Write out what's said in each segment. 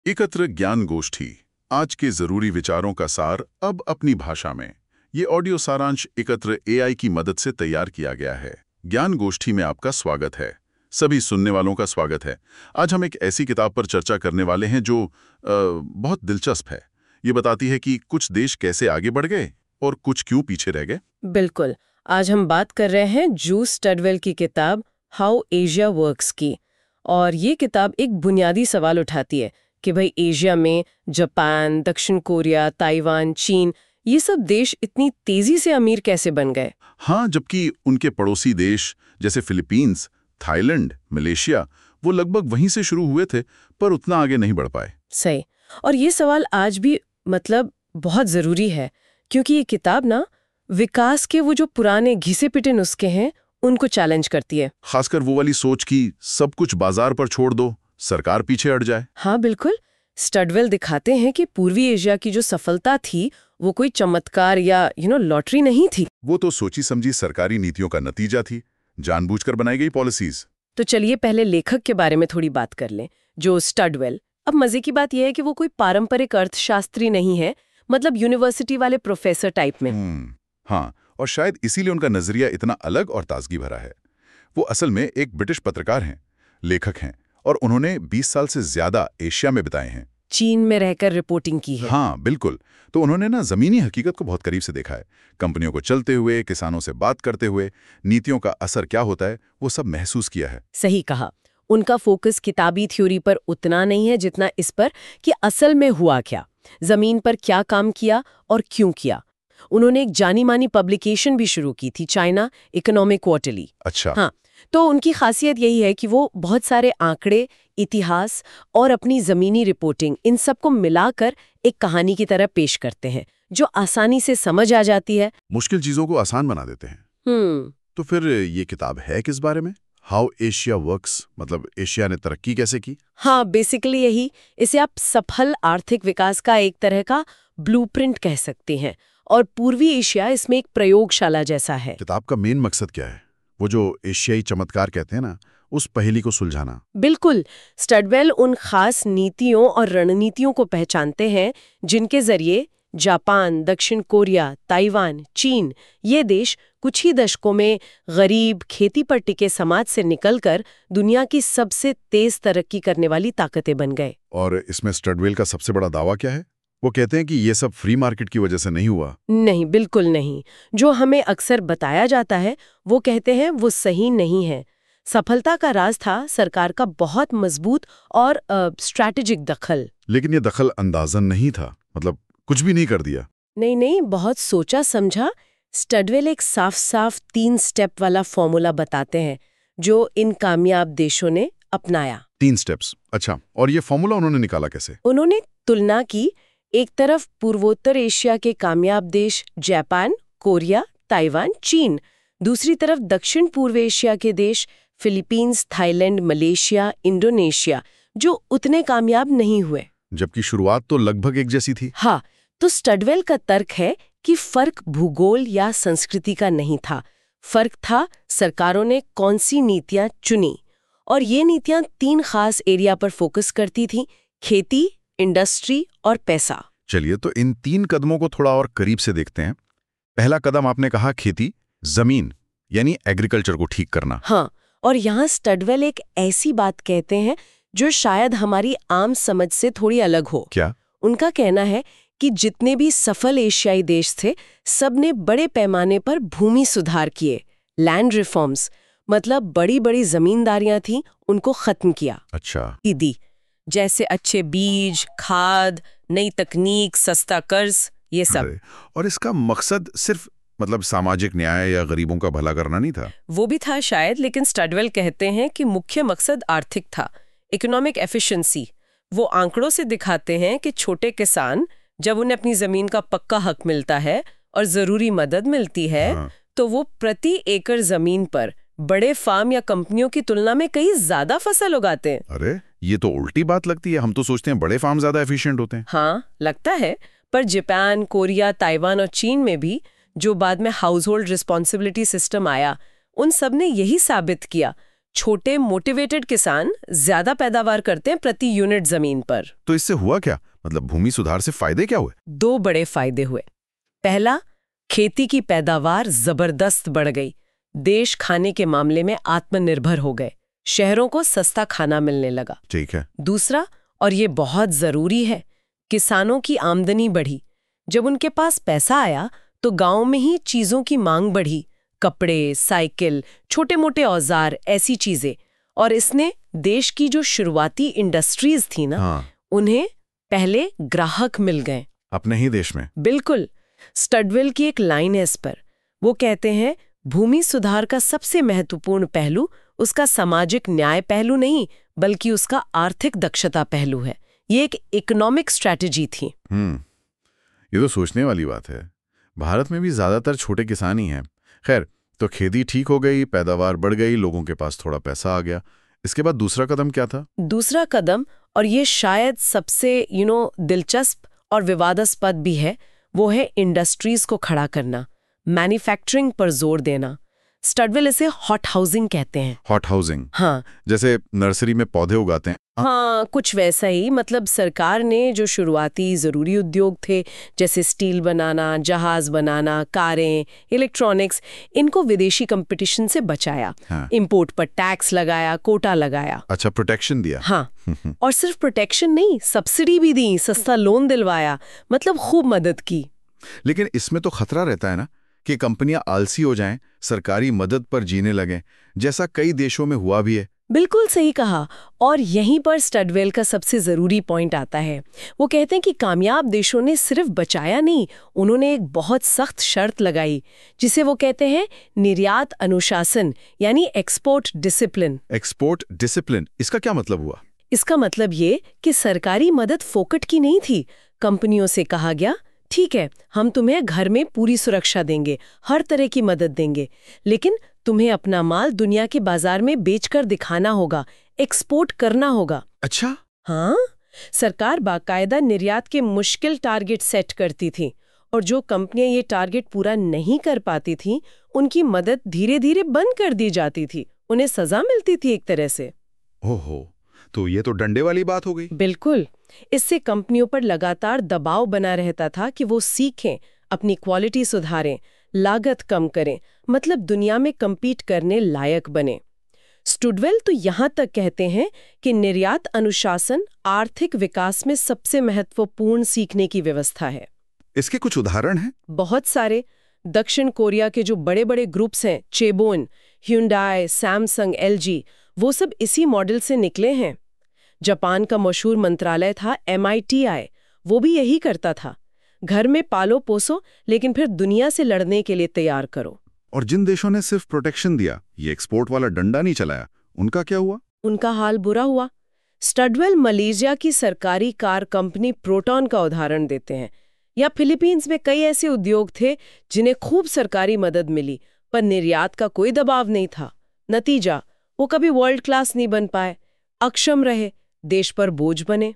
एकत्र ज्ञान गोष्ठी, आज के जरूरी विचारों का सार अब अपनी भाषा में। ये ऑडियो सारांश एकत्र एआई की मदद से तैयार किया गया है। ज्ञान गोष्ठी में आपका स्वागत है। सभी सुनने वालों का स्वागत है। आज हम एक ऐसी किताब पर चर्चा करने वाले हैं जो बहुत दिलचस्प है। ये बताती है कि कुछ देश कैसे आगे बढ़ गए और कुछ क्यों पीछे रह गए। बिल्कुल। आज हम बात कर रहे हैं जू स्टडवेल की किताब हाउ एशिया वर्क्स की। और ये किताब एक बुनियादी सवाल उठाती है कि भाई एशिया में जापान, दक्षिण कोरिया, ताइवान, चीन, ये सब देश इतनी तेजी से अमीर कैसे बन गए। हाँ, जबकि उनके पड़ोसी देश जैसे फिलीपींस, थाईलैंड, मलेशिया, वो लगभग वहीं से शुरू हुए थे पर उतना आगे नहीं बढ़ पाए। सही। और ये सवाल आज भी बहुत जरूरी है, क्योंकि ये किताब ना विकास के वो जो पुराने घिसे पिटे नुस्खे हैं उनको चैलेंज करती है। खासकर वो वाली सोच कि सब कुछ बाजार पर छोड़ दो, सरकार पीछे हट जाए। हाँ बिल्कुल। स्टडवेल दिखाते हैं कि पूर्वी एशिया की जो सफलता थी वो कोई चमत्कार या लॉटरी नहीं थी। वो तो सोची समझी सरकारी नीतियों का नतीजा थी, जानबूझकर बनाई गई पॉलिसीज। तो चलिए पहले लेखक के बारे में थोड़ी बात कर लें, जो स्टडवेल। अब मजे की बात यह है कि वो कोई पारंपरिक अर्थशास्त्री नहीं है, मतलब यूनिवर्सिटी वाले प्रोफेसर टाइप में। हाँ, और शायद इसीलिए उनका नजरिया इतना अलग और ताजगी भरा है। वो असल में एक ब्रिटिश पत्रकार हैं, लेखक हैं, और उन्होंने 20 साल से ज्यादा एशिया में बिताए हैं। चीन में रहकर रिपोर्टिंग की है। हाँ बिल्कुल। तो उन्होंने ना जमीनी हकीकत को बहुत करीब से देखा है। कंपनियों को चलते हुए, किसानों से बात करते हुए, नीतियों का असर क्या होता है वो सब महसूस किया है। सही कहा। उनका फोकस किताबी थ्योरी पर उतना नहीं है जितना इस पर कि असल में हुआ क्या, जमीन पर क्या काम किया और क्यों किया। उन्होंने एक जानी मानी पब्लिकेशन भी शुरू की थी, चाइना इकोनॉमिक क्वार्टरली। अच्छा। हाँ, तो उनकी खासियत यही है कि वो बहुत सारे आंकड़े, इतिहास और अपनी जमीनी रिपोर्टिंग, इन सबको मिलाकर एक कहानी की तरह पेश करते हैं जो आसानी से समझ आ जाती है। मुश्किल चीजों को आसान बना देते हैं। तो फिर ये किताब है किस बारे में? हाउ एशिया वर्क्स, मतलब एशिया ने तरक्की कैसे की? हाँ, बेसिकली यही। इसे आप सफल आर्थिक विकास का एक तरह का ब्लूप्रिंट कह सकते हैं, और पूर्वी एशिया इसमें एक प्रयोगशाला जैसा है। किताब का मेन मकसद क्या है? वो जो एशियाई चमत्कार कहते हैं ना, उस पहेली को सुलझाना। बिल्कुल। स्टडवेल उन खास नीतियों और रणनीतियों को पहचानते हैं जिनके जरिए जापान, दक्षिण कोरिया, ताइवान, चीन, ये देश कुछ ही दशकों में गरीब, खेती पर टिके समाज से निकलकर दुनिया की सबसे तेज तरक्की करने वाली ताकतें बन गए। और इसमें स्टडवेल का सबसे बड़ा दावा क्या है? वो कहते हैं कि ये सब फ्री मार्केट की वजह से नहीं हुआ। नहीं, बिल्कुल नहीं। जो हमें अक्सर बताया जाता है वो कहते हैं वो सही नहीं है। सफलता का राज था सरकार का बहुत मजबूत और स्ट्रैटेजिक दखल। लेकिन ये दखल अंदाजन नहीं था, मतलब कुछ भी नहीं कर दिया। नहीं, बहुत सोचा समझा। स्टडवेल एक साफ साफ 3 स्टेप वाला फॉर्मूला बताते हैं जो इन कामयाब देशों ने अपनाया। 3 स्टेप्स? अच्छा, और ये फॉर्मूला उन्होंने निकाला कैसे? उन्होंने तुलना की। एक तरफ पूर्वोत्तर एशिया के कामयाब देश जापान, कोरिया, ताइवान, चीन। दूसरी तरफ दक्षिण पूर्व एशिया के देश फिलीपींस, थाईलैंड, मलेशिया, इंडोनेशिया, जो उतने कामयाब नहीं हुए। जबकि शुरुआत तो लगभग एक जैसी थी। हाँ, तो स्टडवेल का तर्क है कि फर्क भूगोल या संस्कृति का नहीं था, फर्क था सरकारों ने कौन सी नीतियां चुनी। और ये नीतियां 3 खास एरिया पर फोकस करती थी: खेती, इंडस्ट्री और पैसा। चलिए, तो इन 3 कदमों को थोड़ा और करीब से देखते हैं। पहला कदम आपने कहा खेती, जमीन यानी एग्रीकल्चर को ठीक करना। हाँ, और यहाँ स्टडवेल एक ऐसी बात कहते हैं जो शायद हमारी आम समझ से थोड़ी अलग हो। क्या? उनका कहना है कि जितने भी सफल एशियाई देश थे, सबने बड़े पैमाने पर भूमि सुधार किए, लैंड रिफॉर्म्स, मतलब बड़ी बड़ी जमींदारियां थीं, उनको खत्म किया। अच्छा। दी, जैसे अच्छे बीज, खाद, नई तकनीक, सस्ता कर्ज, ये सब। और इसका मकसद सिर्फ मतलब सामाजिक न्याय या गरीबों का भला करना नहीं था? वो भी था शायद, लेकिन स्टडवेल कहते हैं कि मुख्य मकसद आर्थिक था, इकोनॉमिक एफिशिएंसी। वो आंकड़ों से दिखाते हैं कि छोटे किसान जब उन्हें अपनी जमीन का पक्का हक मिलता है और जरूरी मदद मिलती है, तो वो प्रति एकड़ जमीन पर बड़े फार्म या कंपनियों की तुलना में कई ज्यादा फसल उगाते हैं। अरे, ये तो उल्टी बात लगती है। हम तो सोचते हैं बड़े फार्म ज्यादा एफिशिएंट होते हैं। हाँ, लगता है, पर जापान, कोरिया, ताइवान और चीन में भी जो बाद में हाउस होल्ड रिस्पॉन्सिबिलिटी सिस्टम आया, उन सब ने यही साबित किया। छोटे मोटिवेटेड किसान ज्यादा पैदावार करते हैं प्रति यूनिट जमीन पर। तो इससे हुआ क्या? मतलब भूमि सुधार से फायदे क्या हुए? 2 बड़े फायदे हुए। पहला, खेती की पैदावार जबरदस्त बढ़ गई। देश खाने के मामले में आत्मनिर्भर हो गए। शहरों को सस्ता खाना मिलने लगा। ठीक है। दूसरा, और ये बहुत जरूरी है, किसानों की आमदनी बढ़ी। जब उनके पास पैसा आया तो गांव में ही चीजों की मांग बढ़ी। कपड़े, साइकिल, छोटे मोटे औजार, ऐसी चीजें। और इसने देश की जो शुरुआती इंडस्ट्रीज थी ना, उन्हें पहले ग्राहक मिल गए अपने ही देश में। बिल्कुल। स्टडवेल की एक लाइन है इस पर। वो कहते हैं, भूमि सुधार का सबसे महत्वपूर्ण पहलू उसका सामाजिक न्याय पहलू नहीं, बल्कि उसका आर्थिक दक्षता पहलू है। ये एक इकोनॉमिक स्ट्रैटेजी थी। ये तो सोचने वाली बात है। भारत में भी ज्यादातर छोटे किसान ही हैं। खैर, तो खेती ठीक हो गई, पैदावार बढ़ गई, लोगों के पास थोड़ा पैसा आ गया। इसके बाद दूसरा कदम क्या था? दूसरा कदम, और ये शायद सबसे दिलचस्प और विवादास्पद भी है, वो है इंडस्ट्रीज को खड़ा करना, मैन्युफैक्चरिंग पर जोर देना। स्टडवेल इसे हॉट हाउसिंग कहते हैं। Hot housing? हाँ, जैसे नर्सरी में पौधे उगाते हैं। हाँ, कुछ वैसा ही। मतलब सरकार ने जो शुरुआती जरूरी उद्योग थे, जैसे स्टील बनाना, जहाज बनाना, कारें, इलेक्ट्रॉनिक्स, इनको विदेशी कंपटीशन से बचाया। इंपोर्ट पर टैक्स लगाया, कोटा लगाया। अच्छा, प्रोटेक्शन दिया। हाँ, और सिर्फ प्रोटेक्शन नहीं, सब्सिडी भी दी, सस्ता लोन दिलवाया, मतलब खूब मदद की। लेकिन इसमें तो खतरा रहता है ना कि कंपनियां आलसी हो जाएं, सरकारी मदद पर जीने लगें, जैसा कई देशों में हुआ भी है। बिल्कुल सही कहा। और यहीं पर स्टडवेल का सबसे जरूरी पॉइंट आता है। वो कहते हैं कि कामयाब देशों ने सिर्फ बचाया नहीं, उन्होंने एक बहुत सख्त शर्त लगाई, जिसे वो कहते हैं निर्यात अनुशासन, यानी एक्सपोर्ट डिसिप्लिन। एक्सपोर्ट डिसिप्लिन, इसका क्या मतलब हुआ? इसका मतलब ये कि सरकारी मदद फोकट की नहीं थी। कंपनियों से कहा गया, ठीक है, हम तुम्हें घर में पूरी सुरक्षा देंगे, हर तरह की मदद देंगे, लेकिन तुम्हें अपना माल दुनिया के बाजार में बेचकर दिखाना होगा, एक्सपोर्ट करना होगा। अच्छा। हाँ, सरकार बाकायदा निर्यात के मुश्किल टारगेट सेट करती थी, और जो कंपनियां ये टारगेट पूरा नहीं कर पाती थीं, उनकी मदद धीरे धीरे बंद कर दी जाती थी। उन्हें सजा मिलती थी एक तरह से। ओहो, तो ये तो डंडे वाली बात हो गई। बिल्कुल। इससे कंपनियों पर लगातार दबाव बना रहता था कि वो सीखें, अपनी क्वालिटी सुधारें, लागत कम करें, मतलब दुनिया में कम्पीट करने लायक बने। स्टडवेल तो यहाँ तक कहते हैं कि निर्यात अनुशासन आर्थिक विकास में सबसे महत्वपूर्ण सीखने की व्यवस्था है। इसके कुछ उदाहरण हैं? बहुत सारे। दक्षिण कोरिया के जो बड़े बड़े ग्रुप्स हैं, चेबोन, ह्यूंडई, सैमसंग, LG, वो सब इसी मॉडल से निकले हैं। जापान का मशहूर मंत्रालय था MITI, वो भी यही करता था। घर में पालो पोसो, लेकिन फिर दुनिया से लड़ने के लिए तैयार करो। और जिन देशों ने सिर्फ प्रोटेक्शन दिया, ये एक्सपोर्ट वाला डंडा नहीं चलाया, उनका क्या हुआ? उनका हाल बुरा हुआ। स्टडवेल मलेशिया की सरकारी कार कंपनी प्रोटॉन का उदाहरण देते हैं। या फिलीपींस में कई ऐसे उद्योग थे जिन्हें खूब सरकारी मदद मिली, पर निर्यात का कोई दबाव नहीं था। नतीजा, वो कभी वर्ल्ड क्लास नहीं बन पाए, अक्षम रहे, देश पर बोझ बने।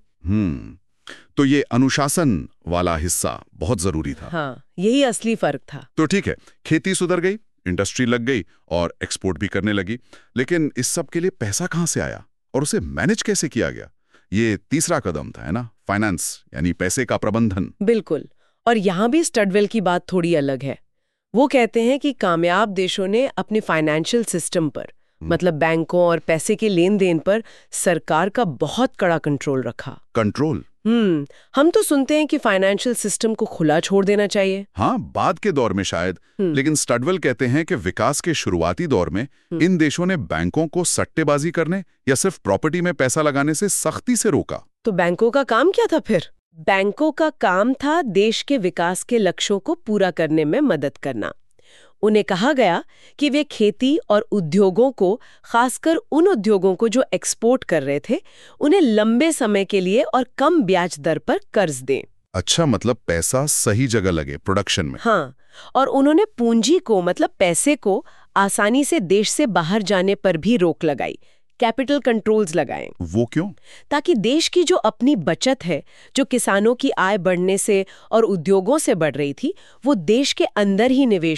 तो ये अनुशासन वाला हिस्सा बहुत जरूरी था। हाँ, यही असली फर्क था। तो ठीक है, खेती सुधर गई, इंडस्ट्री लग गई और एक्सपोर्ट भी करने लगी, लेकिन इस सब के लिए पैसा कहां से आया और उसे मैनेज कैसे किया गया? ये तीसरा कदम था, है ना, फाइनेंस, यानी पैसे का प्रबंधन। बिल्कुल। और यहाँ भी स्टडवेल की बात थोड़ी अलग है। वो कहते हैं कि कामयाब देशों ने अपने फाइनेंशियल सिस्टम पर, मतलब बैंकों और पैसे के लेन देन पर सरकार का बहुत कड़ा कंट्रोल रखा। कंट्रोल? हम तो सुनते हैं कि फाइनेंशियल सिस्टम को खुला छोड़ देना चाहिए। हाँ, बाद के दौर में शायद, लेकिन स्टडवेल कहते हैं कि विकास के शुरुआती दौर में इन देशों ने बैंकों को सट्टेबाजी करने या सिर्फ प्रॉपर्टी में पैसा लगाने से सख्ती से रोका। तो बैंकों का काम क्या था फिर? बैंकों का काम था देश के विकास के लक्ष्यों को पूरा करने में मदद करना। उन्हें कहा गया कि वे खेती और उद्योगों को, खासकर उन उद्योगों को जो एक्सपोर्ट कर रहे थे, उन्हें लंबे समय के लिए और कम ब्याज दर पर कर्ज दें। अच्छा, मतलब पैसा सही जगह लगे, प्रोडक्शन में। हाँ, और उन्होंने पूंजी को, मतलब पैसे को आसानी से देश से बाहर जाने पर भी रोक लगाई, कैपिटल कंट्रोल्स लगाएं। वो क्यों? ताकि देश की जो अपनी बचत है, जो किसानों की आय बढ़ने से और उद्योगों से बढ़ रही थी, वो देश के अंदर ही निवेश हो,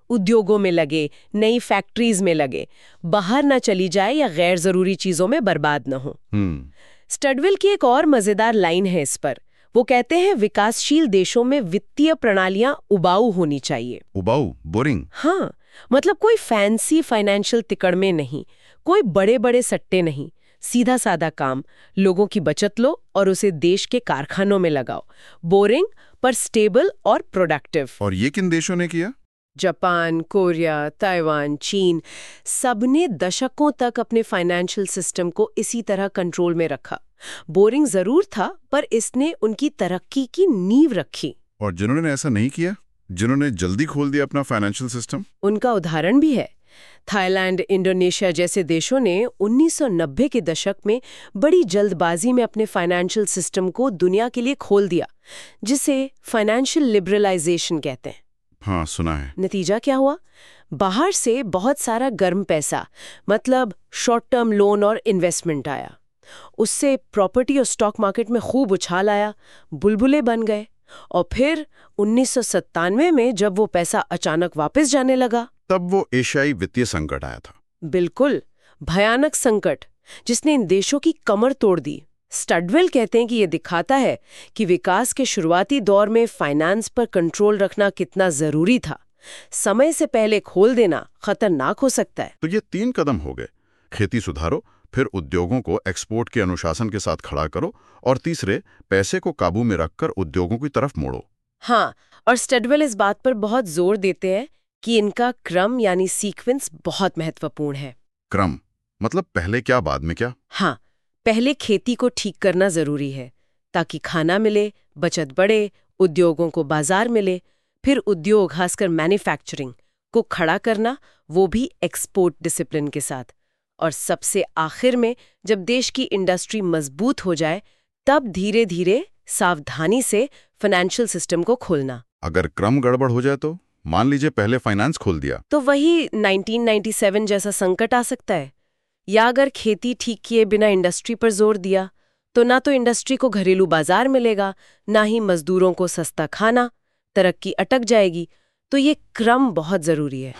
उद्योगों में लगे, नई फैक्ट्रीज में लगे, बाहर ना चली जाए या गैर जरूरी चीजों में बर्बाद न हो। स्टडवेल की एक और मजेदार लाइन है इस पर। वो कहते हैं विकासशील देशों में वित्तीय प्रणालियां उबाऊ होनी चाहिए। उबाऊ, बोरिंग। हाँ, मतलब कोई फैंसी फाइनेंशियल तिकड़ में नहीं, कोई बड़े बड़े सट्टे नहीं, सीधा सादा काम, लोगों की बचत लो और उसे देश के कारखानों में लगाओ। बोरिंग पर स्टेबल और प्रोडक्टिव। और ये किन देशों ने किया? जापान, कोरिया, ताइवान, चीन, सबने दशकों तक अपने फाइनेंशियल सिस्टम को इसी तरह कंट्रोल में रखा। बोरिंग जरूर था, पर इसने उनकी तरक्की की नींव रखी। और जिन्होंने ऐसा नहीं किया, जिन्होंने जल्दी खोल दिया अपना फाइनेंशियल सिस्टम, उनका उदाहरण भी है। थाईलैंड, इंडोनेशिया जैसे देशों ने 1990 के दशक में बड़ी जल्दबाजी में अपने फाइनेंशियल सिस्टम को दुनिया के लिए खोल दिया, जिसे फाइनेंशियल लिबरलाइजेशन कहते हैं। हाँ, सुना है। नतीजा क्या हुआ? बाहर से बहुत सारा गर्म पैसा, मतलब शॉर्ट टर्म लोन और इन्वेस्टमेंट आया। उससे प्रॉपर्टी और स्टॉक मार्केट में खूब उछाल आया, बुलबुले बन गए। और फिर 1997 में जब वो पैसा अचानक वापस जाने लगा, तब वो एशियाई वित्तीय संकट आया था। बिल्कुल भयानक संकट, जिसने इन देशों की कमर तोड़ दी। स्टडवेल कहते हैं कि ये दिखाता है कि विकास के शुरुआती दौर में फाइनेंस पर कंट्रोल रखना कितना जरूरी था। समय से पहले खोल देना खतरनाक हो सकता है। तो ये 3 कदम हो गए। खेती सुधारो, फिर उद्योगों को एक्सपोर्ट के अनुशासन के साथ खड़ा करो, और तीसरे, पैसे को काबू में रखकर उद्योगों की तरफ मोड़ो। हाँ, और स्टडवेल इस बात पर बहुत जोर देते हैं कि इनका क्रम यानी सीक्वेंस बहुत महत्वपूर्ण है। क्रम मतलब पहले क्या बाद में क्या? हाँ, पहले खेती को ठीक करना जरूरी है ताकि खाना मिले, बचत बढ़े, उद्योगों को बाजार मिले। फिर उद्योग, खासकर मैन्युफैक्चरिंग को खड़ा करना, वो भी एक्सपोर्ट डिसिप्लिन के साथ। और सबसे आखिर में जब देश की इंडस्ट्री मजबूत हो जाए, तब धीरे धीरे सावधानी से फाइनेंशियल सिस्टम को खोलना। अगर क्रम गड़बड़ हो जाए तो, मान लीजिए पहले फाइनेंस खोल दिया, तो वही 1997 जैसा संकट आ सकता है। या अगर खेती ठीक किए बिना इंडस्ट्री पर जोर दिया, तो ना तो इंडस्ट्री को घरेलू बाजार मिलेगा, ना ही मजदूरों को सस्ता खाना, तरक्की अटक जाएगी। तो ये क्रम बहुत जरूरी है।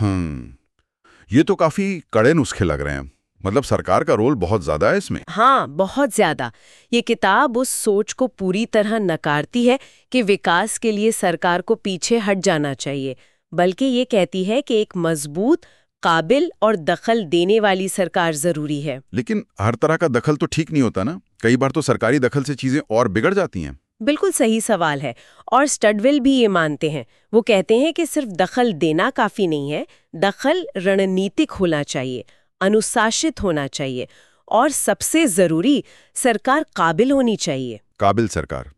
ये तो काफी कड़े नुस्खे लग रहे हैं। मतलब सरकार का रोल बहुत ज्यादा है इसमें। हाँ, बहुत ज्यादा। ये किताब उस सोच को पूरी तरह नकारती है कि विकास के लिए सरकार को पीछे हट जाना चाहिए, बल्कि ये कहती है कि एक मजबूत, काबिल और दखल देने वाली सरकार जरूरी है। लेकिन हर तरह का दखल तो ठीक नहीं होता ना। कई बार तो सरकारी दखल से चीजें और बिगड़ जाती हैं। बिल्कुल सही सवाल है, और स्टडवेल भी ये मानते हैं। वो कहते हैं कि सिर्फ दखल देना काफी नहीं है, दखल रणनीतिक होना चाहिए, अनुशासित होना चाहिए, और सबसे जरूरी, सरकार काबिल होनी चाहिए। काबिल सरकार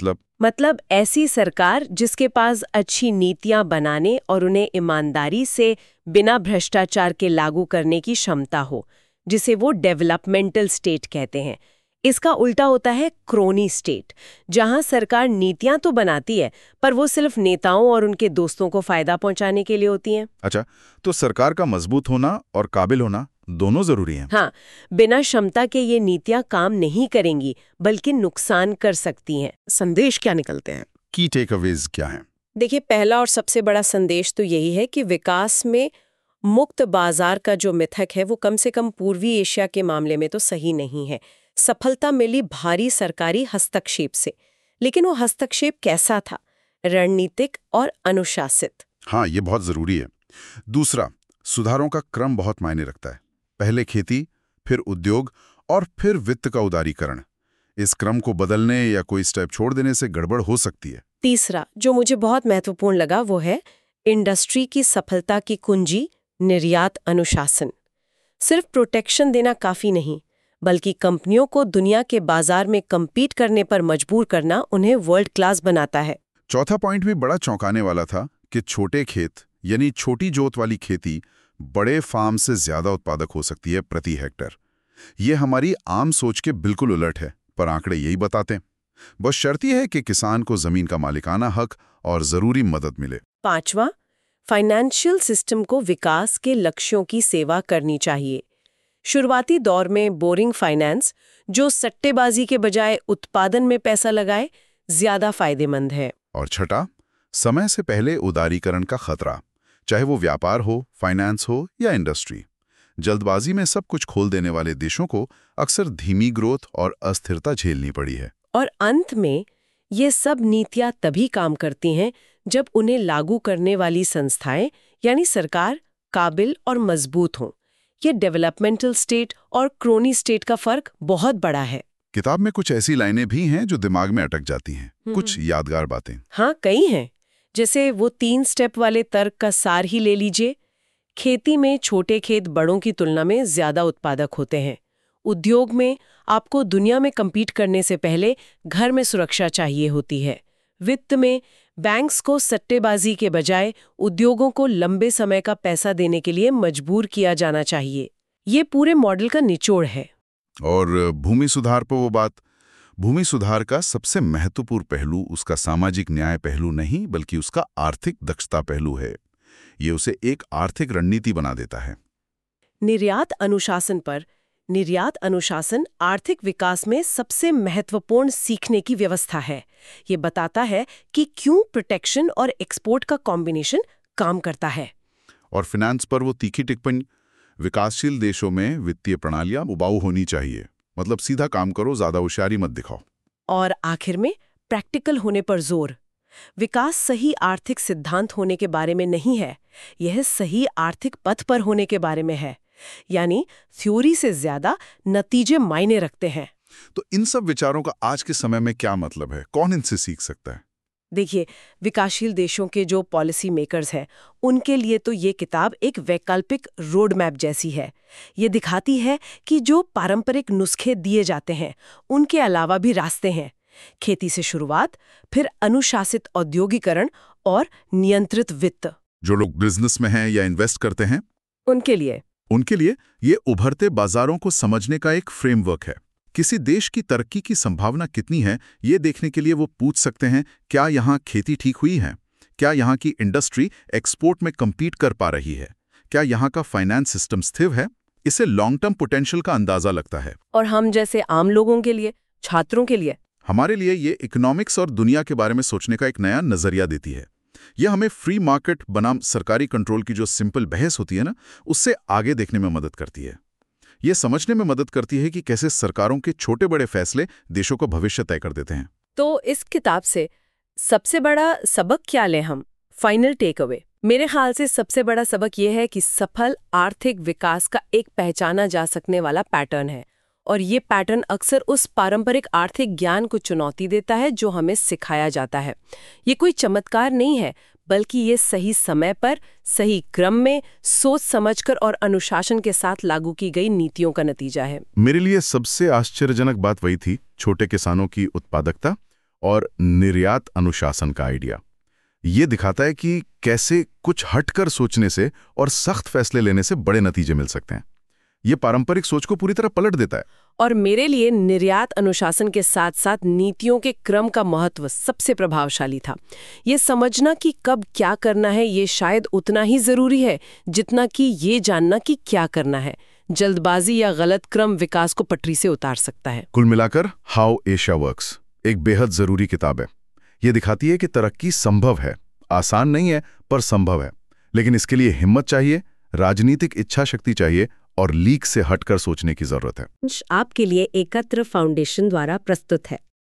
मतलब ऐसी सरकार जिसके पास अच्छी नीतियां बनाने और उन्हें ईमानदारी से बिना भ्रष्टाचार के लागू करने की क्षमता हो, जिसे वो डेवलपमेंटल स्टेट कहते हैं। इसका उल्टा होता है क्रोनी स्टेट, जहां सरकार नीतियां तो बनाती है, पर वो सिर्फ नेताओं और उनके दोस्तों को फायदा पहुंचाने के लिए होती हैं। अच्छा, तो सरकार का मजबूत होना और काबिल होना दोनों जरूरी हैं। हाँ, बिना क्षमता के ये नीतियां काम नहीं करेंगी, बल्कि नुकसान कर सकती हैं। संदेश क्या निकलते हैं? की टेकअवेज क्या हैं? देखिए, पहला और सबसे बड़ा संदेश तो यही है कि विकास में मुक्त बाजार का जो मिथक है, वो कम से कम पूर्वी एशिया के मामले में तो सही नहीं है। सफलता मिली भारी सरकारी हस्तक्षेप से, लेकिन वो हस्तक्षेप कैसा था? रणनीतिक और अनुशासित। हाँ, ये बहुत जरूरी है। दूसरा, सुधारों का क्रम बहुत मायने रखता है। पहले खेती, फिर उद्योग, और फिर वित्त का उदारीकरण। इस क्रम को बदलने या कोई स्टेप छोड़ देने से गड़बड़ हो सकती है। तीसरा, जो मुझे बहुत महत्वपूर्ण लगा, वो है इंडस्ट्री की सफलता की कुंजी निर्यात अनुशासन। सिर्फ प्रोटेक्शन देना काफी नहीं, बल्कि कंपनियों को दुनिया के बाजार में कम्पीट करने पर मजबूर करना उन्हें वर्ल्ड क्लास बनाता है। चौथा पॉइंट भी बड़ा चौंकाने वाला था कि छोटे खेत यानी छोटी जोत वाली खेती बड़े फार्म से ज्यादा उत्पादक हो सकती है प्रति हेक्टेयर। ये हमारी आम सोच के बिल्कुल उलट है, पर आंकड़े यही बताते हैं। बस शर्त यह है कि किसान को जमीन का मालिकाना हक और जरूरी मदद मिले। पांचवा, फाइनेंशियल सिस्टम को विकास के लक्ष्यों की सेवा करनी चाहिए। शुरुआती दौर में बोरिंग फाइनेंस, जो सट्टेबाजी के बजाय उत्पादन में पैसा लगाए, ज्यादा फायदेमंद है। और छठा, समय से पहले उदारीकरण का खतरा। चाहे वो व्यापार हो, फाइनेंस हो या इंडस्ट्री। जल्दबाजी में सब कुछ खोल देने वाले देशों को अक्सर धीमी ग्रोथ और अस्थिरता झेलनी पड़ी है। और अंत में ये सब नीतियां तभी काम करती हैं जब उन्हें लागू करने वाली संस्थाएं यानी सरकार काबिल और मजबूत हों। ये डेवलपमेंटल स्टेट और क्रोनी स्टेट का फर्क बहुत बड़ा है। किताब में कुछ ऐसी लाइनें भी हैं जो दिमाग में अटक जाती हैं, कुछ यादगार बातें। हाँ, कई हैं। जैसे वो 3 स्टेप वाले तर्क का सार ही ले लीजिए। खेती में छोटे खेत बड़ों की तुलना में ज्यादा उत्पादक होते हैं। उद्योग में आपको दुनिया में कम्पीट करने से पहले घर में सुरक्षा चाहिए होती है। वित्त में बैंक्स को सट्टेबाजी के बजाय उद्योगों को लंबे समय का पैसा देने के लिए मजबूर किया जाना चाहिए। ये पूरे मॉडल का निचोड़ है। और भूमि सुधार पर वो बात, भूमि सुधार का सबसे महत्वपूर्ण पहलू उसका सामाजिक न्याय पहलू नहीं बल्कि उसका आर्थिक दक्षता पहलू है। ये उसे एक आर्थिक रणनीति बना देता है। निर्यात अनुशासन आर्थिक विकास में सबसे महत्वपूर्ण सीखने की व्यवस्था है। ये बताता है कि क्यों प्रोटेक्शन और एक्सपोर्ट का कॉम्बिनेशन काम करता है। और फाइनेंस पर वो तीखी टिप्पणी, विकासशील देशों में वित्तीय प्रणालियां उबाऊ होनी चाहिए, मतलब सीधा काम करो, ज्यादा होशियारी मत दिखाओ। और आखिर में प्रैक्टिकल होने पर जोर। विकास सही आर्थिक सिद्धांत होने के बारे में नहीं है, यह सही आर्थिक पथ पर होने के बारे में है। यानी थ्योरी से ज्यादा नतीजे मायने रखते हैं। तो इन सब विचारों का आज के समय में क्या मतलब है? कौन इनसे सीख सकता है? देखिए, विकासशील देशों के जो पॉलिसी मेकर्स हैं, उनके लिए तो ये किताब एक वैकल्पिक रोड मैप जैसी है। ये दिखाती है कि जो पारंपरिक नुस्खे दिए जाते हैं, उनके अलावा भी रास्ते हैं। खेती से शुरुआत, फिर अनुशासित औद्योगिकरण और नियंत्रित वित्त। जो लोग बिजनेस में हैं या इन्वेस्ट करते हैं, उनके लिए ये उभरते बाजारों को समझने का एक फ्रेमवर्क है। किसी देश की तरक्की की संभावना कितनी है, ये देखने के लिए वो पूछ सकते हैं, क्या यहाँ खेती ठीक हुई है? क्या यहाँ की इंडस्ट्री एक्सपोर्ट में कम्पीट कर पा रही है? क्या यहाँ का फाइनेंस सिस्टम स्थिर है? इससे लॉन्ग टर्म पोटेंशियल का अंदाजा लगता है। और हम जैसे आम लोगों के लिए, छात्रों के लिए, हमारे लिए ये इकोनॉमिक्स और दुनिया के बारे में सोचने का एक नया नजरिया देती है। यह हमें फ्री मार्केट बनाम सरकारी कंट्रोल की जो सिंपल बहस होती है ना, उससे आगे देखने में मदद करती है। ये समझने में मदद करती है कि कैसे सरकारों के छोटे बड़े फैसले देशों का भविष्य तय कर देते हैं। तो इस किताब से सबसे बड़ा सबक क्या लें हम? फाइनल टेक अवे मेरे ख्याल से सबसे बड़ा सबक यह है कि सफल आर्थिक विकास का एक पहचाना जा सकने वाला पैटर्न है, और ये पैटर्न अक्सर उस पारंपरिक आर्थिक ज्ञान को चुनौती देता है जो हमें सिखाया जाता है। ये कोई चमत्कार नहीं है, बल्कि ये सही समय पर, सही क्रम में, सोच समझकर और अनुशासन के साथ लागू की गई नीतियों का नतीजा है। मेरे लिए सबसे आश्चर्यजनक बात वही थी, छोटे किसानों की उत्पादकता और निर्यात अनुशासन का आइडिया। ये दिखाता है कि कैसे कुछ हटकर सोचने से और सख्त फैसले लेने से बड़े नतीजे मिल सकते हैं। ये पारंपरिक सोच को पूरी तरह पलट देता है। और मेरे लिए निर्यात अनुशासन के साथ साथ नीतियों के क्रम का महत्व सबसे प्रभावशाली था। ये समझना कि कब क्या करना है, ये शायद उतना ही जरूरी है जितना कि ये जानना कि क्या करना है। जल्दबाजी या गलत क्रम विकास को पटरी से उतार सकता है। कुल मिलाकर हाउ एशिया वर्क्स एक बेहद जरूरी किताब है। ये दिखाती है कि तरक्की संभव है, आसान नहीं है पर संभव है, लेकिन इसके लिए हिम्मत चाहिए, राजनीतिक इच्छा शक्ति चाहिए और लीक से हटकर सोचने की जरूरत है। आपके लिए एकत्र फाउंडेशन द्वारा प्रस्तुत है।